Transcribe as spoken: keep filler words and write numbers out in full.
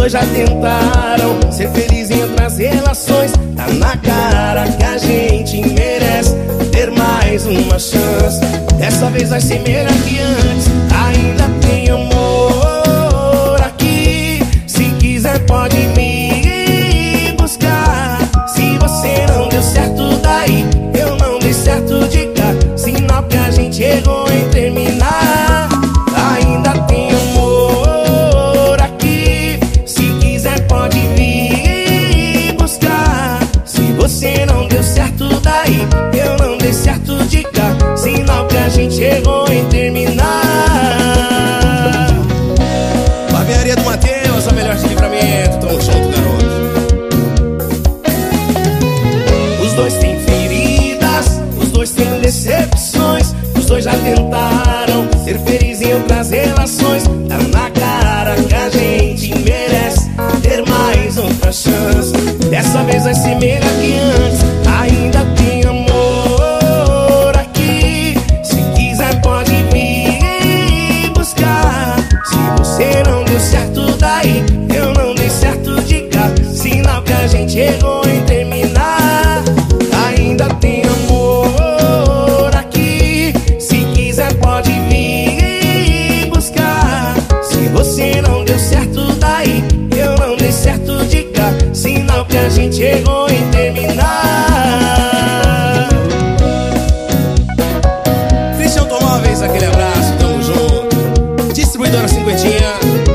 dois já tentaram ser felizes em outras relações. Tá na cara que a gente merece ter mais uma chance. Dessa vez vai ser melhor que antes. Ainda tem amor aqui. Se quiser pode me buscar. Se você não deu certo daí, eu não dei certo de cá. Sinal que a gente errou em terminar. Ainda tem amor aqui. Se quiser pode vir buscar. Se você não deu certo daí, eu não dei certo de cá. Sinal que a gente errou em terminar. Barbearia do Matheus, a melhor de livramento. Tamo junto, garoto. Os dois têm feridas, os dois têm decepções. Os dois já tentaram ser felizes em outras relações. Tá na cara que a gente merece ter mais outra chance. Dessa vez vai ser melhor que antes. Ainda tem amor aqui. Se quiser pode vir buscar. Se você não deu certo daí, eu não dei certo de cá. Sinal que a gente errou em terminar. Ainda tem amor aqui. Se quiser pode vir buscar. Se você não deu certo daí, eu não dei certo de cá. Sinal que a gente errou em terminar. Cristian Automóveis, aquele abraço, tamo junto. Distribuidora Cinquentinha.